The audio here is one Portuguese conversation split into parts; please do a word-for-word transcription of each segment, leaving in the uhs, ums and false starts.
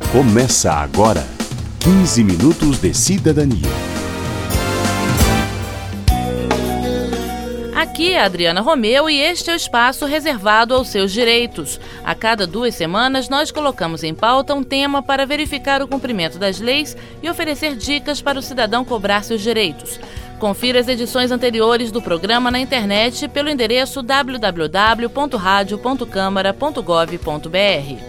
Começa agora, quinze minutos de cidadania. Aqui é a Adriana Romeu e este é o espaço reservado aos seus direitos. A cada duas semanas, nós colocamos em pauta um tema para verificar o cumprimento das leis e oferecer dicas para o cidadão cobrar seus direitos. Confira as edições anteriores do programa na internet pelo endereço w w w ponto radio ponto câmara ponto gov ponto b r.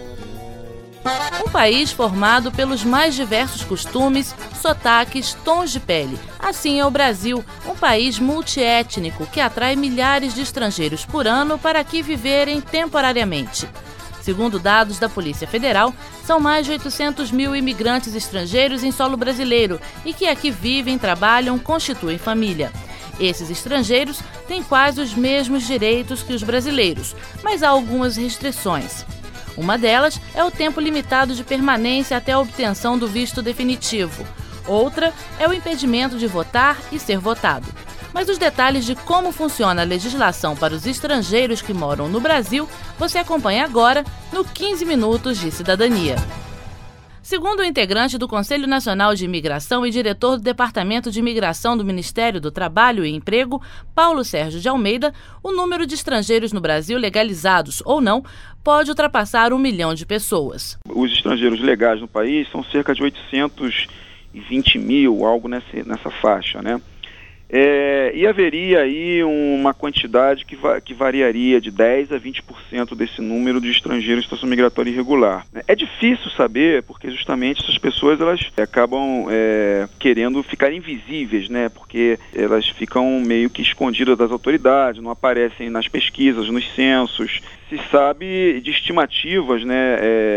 Um país formado pelos mais diversos costumes, sotaques, tons de pele. Assim é o Brasil, um país multiétnico que atrai milhares de estrangeiros por ano para aqui viverem temporariamente. Segundo dados da Polícia Federal, são mais de oitocentos mil imigrantes estrangeiros em solo brasileiro e que aqui vivem, trabalham, constituem família. Esses estrangeiros têm quase os mesmos direitos que os brasileiros, mas há algumas restrições. Uma delas é o tempo limitado de permanência até a obtenção do visto definitivo. Outra é o impedimento de votar e ser votado. Mas os detalhes de como funciona a legislação para os estrangeiros que moram no Brasil, você acompanha agora no quinze Minutos de Cidadania. Segundo o integrante do Conselho Nacional de Imigração e diretor do Departamento de Imigração do Ministério do Trabalho e Emprego, Paulo Sérgio de Almeida, o número de estrangeiros no Brasil, legalizados ou não, pode ultrapassar um milhão de pessoas. Os estrangeiros legais no país são cerca de oitocentos e vinte mil, algo nessa, nessa faixa, né? É, e haveria aí uma quantidade que, va- que variaria de dez a vinte por cento desse número de estrangeiros em situação migratória irregular. É difícil saber, porque justamente essas pessoas elas acabam é, querendo ficar invisíveis, né? Porque elas ficam meio que escondidas das autoridades, não aparecem nas pesquisas, nos censos. Se sabe de estimativas, né,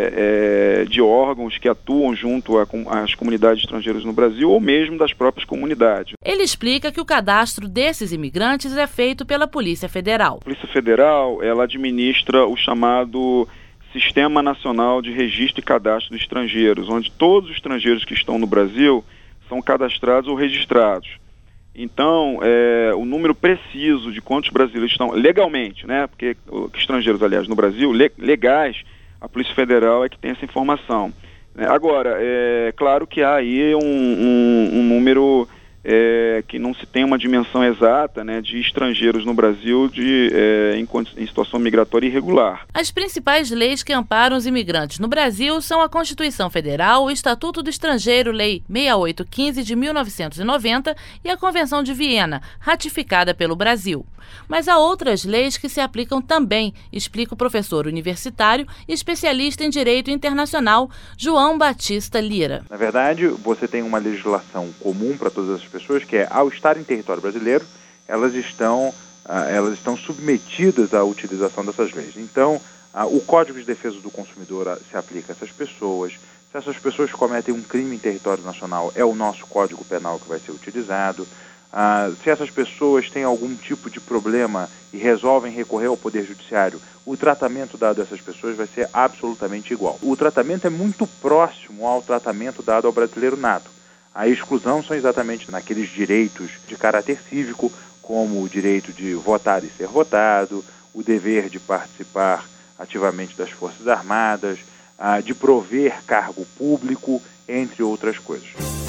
é, é, de órgãos que atuam junto às comunidades estrangeiras no Brasil ou mesmo das próprias comunidades. Ele explica que o cadastro desses imigrantes é feito pela Polícia Federal. A Polícia Federal, ela administra o chamado Sistema Nacional de Registro e Cadastro de Estrangeiros, onde todos os estrangeiros que estão no Brasil são cadastrados ou registrados. Então, é, o número preciso de quantos brasileiros estão legalmente, né? Porque estrangeiros, aliás, no Brasil, le, legais, a Polícia Federal é que tem essa informação. Agora, é claro que há aí um, um, um número é, que não se tem uma dimensão exata, né, de estrangeiros no Brasil de, é, em, em situação migratória irregular. As principais leis que amparam os imigrantes no Brasil são a Constituição Federal, o Estatuto do Estrangeiro, Lei sessenta e oito quinze de mil novecentos e noventa e a Convenção de Viena, ratificada pelo Brasil. Mas há outras leis que se aplicam também, explica o professor universitário e especialista em Direito Internacional, João Batista Lira. Na verdade, você tem uma legislação comum para todas as pessoas, que é, ao estar em território brasileiro, elas estão, ah, elas estão submetidas à utilização dessas leis. Então, ah, o Código de Defesa do Consumidor ah, se aplica a essas pessoas. Se essas pessoas cometem um crime em território nacional, é o nosso Código Penal que vai ser utilizado. Ah, se essas pessoas têm algum tipo de problema e resolvem recorrer ao Poder Judiciário, o tratamento dado a essas pessoas vai ser absolutamente igual. O tratamento é muito próximo ao tratamento dado ao brasileiro nato. A exclusão são exatamente naqueles direitos de caráter cívico, como o direito de votar e ser votado, o dever de participar ativamente das Forças Armadas, ah, de prover cargo público, entre outras coisas.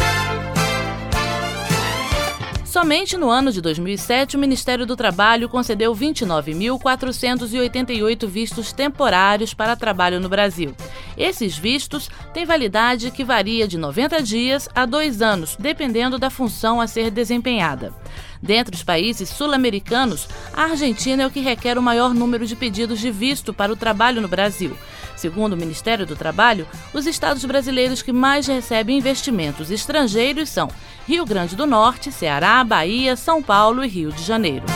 Somente no ano de dois mil e sete, o Ministério do Trabalho concedeu vinte e nove mil quatrocentos e oitenta e oito vistos temporários para trabalho no Brasil. Esses vistos têm validade que varia de noventa dias a dois anos, dependendo da função a ser desempenhada. Dentre os países sul-americanos, a Argentina é o que requer o maior número de pedidos de visto para o trabalho no Brasil. Segundo o Ministério do Trabalho, os estados brasileiros que mais recebem investimentos estrangeiros são Rio Grande do Norte, Ceará, Bahia, São Paulo e Rio de Janeiro.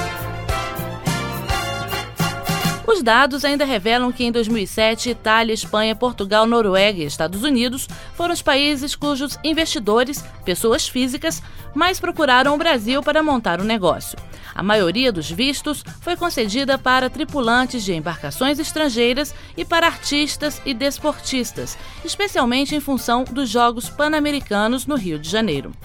Os dados ainda revelam que em dois mil e sete, Itália, Espanha, Portugal, Noruega e Estados Unidos foram os países cujos investidores, pessoas físicas, mais procuraram o Brasil para montar um negócio. A maioria dos vistos foi concedida para tripulantes de embarcações estrangeiras e para artistas e desportistas, especialmente em função dos Jogos Pan-Americanos no Rio de Janeiro.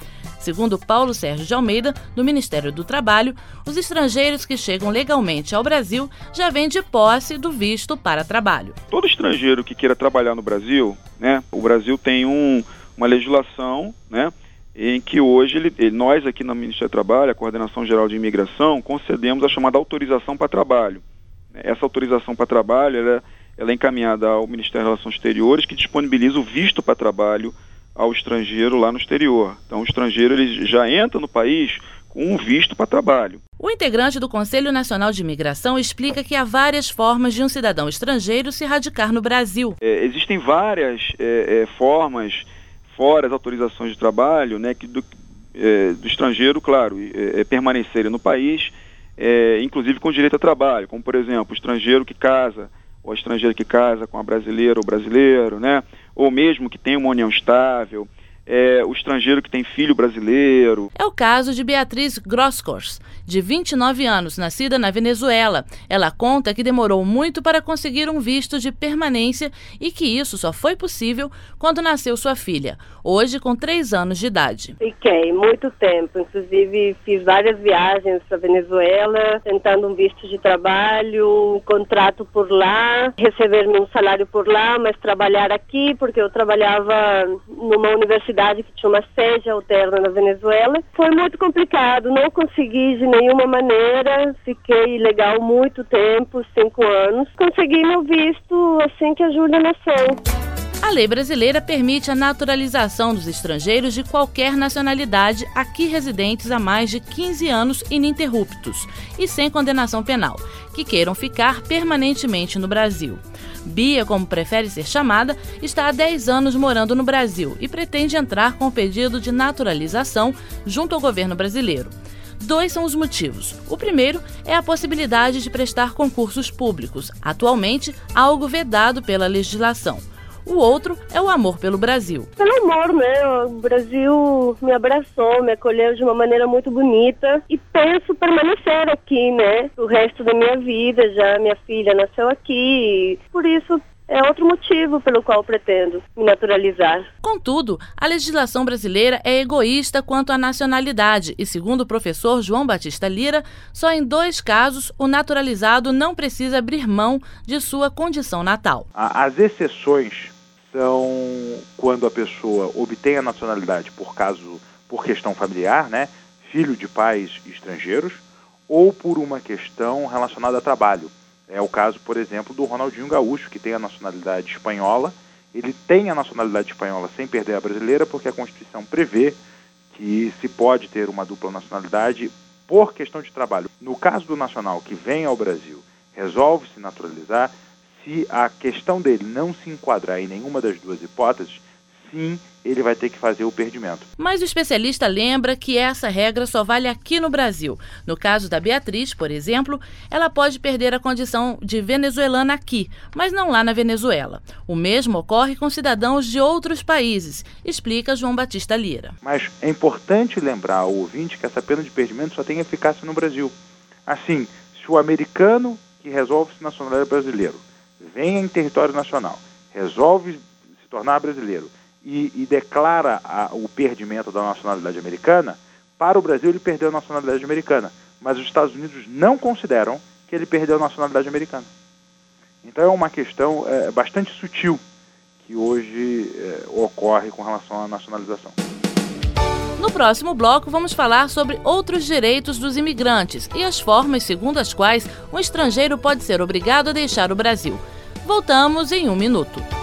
Segundo Paulo Sérgio de Almeida, do Ministério do Trabalho, os estrangeiros que chegam legalmente ao Brasil já vêm de posse do visto para trabalho. Todo estrangeiro que queira trabalhar no Brasil, né, o Brasil tem um, uma legislação, né, em que hoje ele, ele, nós aqui no Ministério do Trabalho, a Coordenação Geral de Imigração, concedemos a chamada autorização para trabalho. Essa autorização para trabalho ela, ela é encaminhada ao Ministério das Relações Exteriores, que disponibiliza o visto para trabalho ao estrangeiro lá no exterior. Então o estrangeiro ele já entra no país com um visto para trabalho. O integrante do Conselho Nacional de Imigração explica que há várias formas de um cidadão estrangeiro se radicar no Brasil. É, existem várias é, é, formas, fora as autorizações de trabalho, né, que do, é, do estrangeiro, claro, é, é permanecer no país, é, inclusive com direito a trabalho, como por exemplo, o estrangeiro que casa, ou a estrangeira que casa com a brasileira ou brasileiro, né, ou mesmo que tem uma união estável. É, o estrangeiro que tem filho brasileiro. É o caso de Beatriz Grosskors, de vinte e nove anos, nascida na Venezuela. Ela conta que demorou muito para conseguir um visto de permanência e que isso só foi possível quando nasceu sua filha, hoje com três anos de idade. Fiquei muito tempo, inclusive fiz várias viagens para a Venezuela, tentando um visto de trabalho, um contrato por lá, receber um salário por lá, mas trabalhar aqui, porque eu trabalhava numa universidade que tinha uma sede alterna na Venezuela. Foi muito complicado, não consegui de nenhuma maneira, fiquei ilegal muito tempo, cinco anos. Consegui meu visto assim que a Júlia nasceu. A lei brasileira permite a naturalização dos estrangeiros de qualquer nacionalidade aqui residentes há mais de quinze anos ininterruptos e sem condenação penal, que queiram ficar permanentemente no Brasil. Bia, como prefere ser chamada, está há dez anos morando no Brasil e pretende entrar com o pedido de naturalização junto ao governo brasileiro. Dois são os motivos. O primeiro é a possibilidade de prestar concursos públicos, atualmente algo vedado pela legislação. O outro é o amor pelo Brasil. Pelo amor, né? O Brasil me abraçou, me acolheu de uma maneira muito bonita e penso permanecer aqui, né? O resto da minha vida, já minha filha nasceu aqui, por isso é outro motivo pelo qual pretendo me naturalizar. Contudo, a legislação brasileira é egoísta quanto à nacionalidade e, segundo o professor João Batista Lira, só em dois casos o naturalizado não precisa abrir mão de sua condição natal. As exceções são quando a pessoa obtém a nacionalidade por caso, por questão familiar, né, filho de pais estrangeiros, ou por uma questão relacionada a trabalho. É o caso, por exemplo, do Ronaldinho Gaúcho, que tem a nacionalidade espanhola. Ele tem a nacionalidade espanhola sem perder a brasileira, porque a Constituição prevê que se pode ter uma dupla nacionalidade por questão de trabalho. No caso do nacional que vem ao Brasil, resolve se naturalizar, se a questão dele não se enquadrar em nenhuma das duas hipóteses, sim, ele vai ter que fazer o perdimento. Mas o especialista lembra que essa regra só vale aqui no Brasil. No caso da Beatriz, por exemplo, ela pode perder a condição de venezuelana aqui, mas não lá na Venezuela. O mesmo ocorre com cidadãos de outros países, explica João Batista Lira. Mas é importante lembrar ao ouvinte que essa pena de perdimento só tem eficácia no Brasil. Assim, se o americano que resolve se nacionalizar brasileiro vem em território nacional, resolve se tornar brasileiro, E, e declara a, o perdimento da nacionalidade americana, para o Brasil ele perdeu a nacionalidade americana, mas os Estados Unidos não consideram que ele perdeu a nacionalidade americana. Então é uma questão é, bastante sutil que hoje é, ocorre com relação à nacionalização. No próximo bloco vamos falar sobre outros direitos dos imigrantes e as formas segundo as quais um estrangeiro pode ser obrigado a deixar o Brasil. Voltamos em um minuto.